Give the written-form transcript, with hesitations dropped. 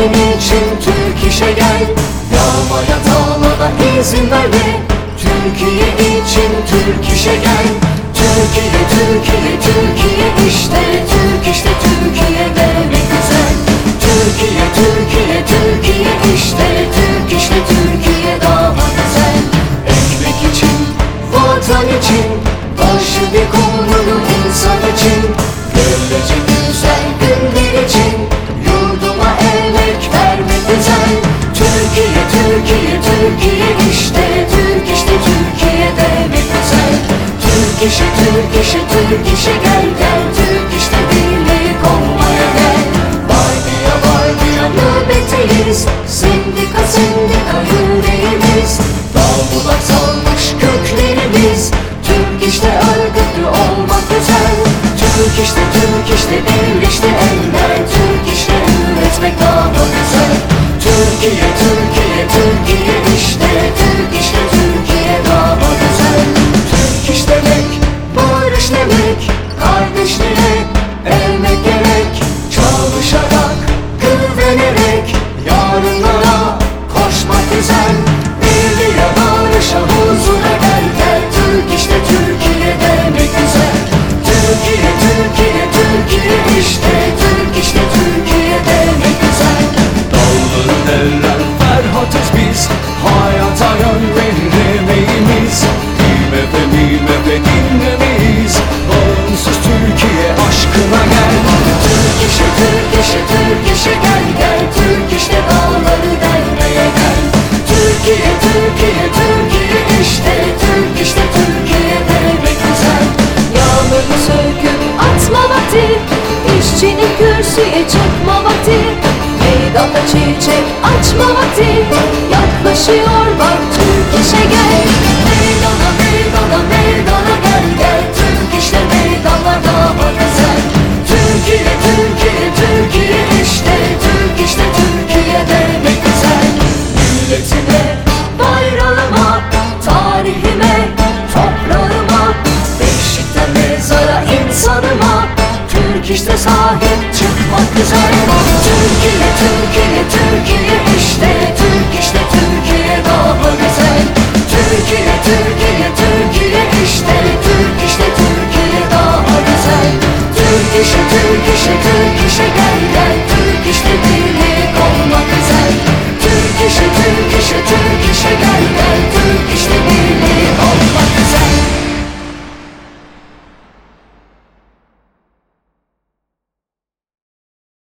senin için Türk işe gel. Yağmaya dağlara izin verme, Türkiye için Türk işe gel. Türkiye, Türkiye, Türkiye işte, Türk işte, Türkiye'de ne güzel. Türkiye, Türkiye, Türkiye işte, Türk işte, Türkiye daha güzel. Ekmek için, vatan için, başı bir kumrunu insan için, böylece güzel günler için, yurduma emek vermek güzel. Türkiye, Türkiye, Türkiye işte, Türk işte, Türkiye'de ne güzel. Türk işe, Türk işe, Türk işe gel gel, Türk işte birlik olmaya gel. Vardiya nöbetteyiz, sendika sendika yüreğimiz, dağ bulak salmış köklerimiz. Türk işte örgütlü olmak güzel. Türk işte, Türk işte, bir işte eller, Türk işte üretmek daha güzel. Türkiye, Türkiye, Türkiye işte, Türk işte, Türkiye daha güzel. Türk işte demek, barış demek, kardeşliğe emek gerek. Çalışarak, güvenerek, yarınlara koşmak güzel. Birliğe, barışa, huzura gel gel, Türk işte, Türkiye demek güzel. Türkiye, Türkiye, Türkiye işte, Türk işte, Türkiye demek güzel. Dağları deller, Ferhat'ız biz, hayata yön veremeyiz. İMF dinlemeyiz, bağımsız Türkiye aşkına gel. Türk işe, Türk işe, Türk işe gel gel, Türk işte dağları delmeye gel. Türkiye, Türkiye, Türkiye işte, Türk işte, Türkiye demek güzel. Yağmurlu söküp atma vakti, işçinin kürsüye çıkma vakti, meydanda çiçek açma vakti, yaklaşıyor bak Türk işe gel. Meydana, meydana, meydana gel gel, Türk işte meydanlarda güzel. Türkiye, Türkiye, Türkiye işte, Türk işte, Türkiye demek güzel. Milletime, bayrağıma, tarihime, toprağıma, beşikten mezara insanıma, Türk işte sahip çıkmak güzel. Türkiye, Türkiye, Türkiye işte, Türk işte, Türkiye daha güzel. Türkiye, Türkiye, Türkiye işte, Türk işte, Türkiye daha güzel. Türk işe, Türk işe, Türk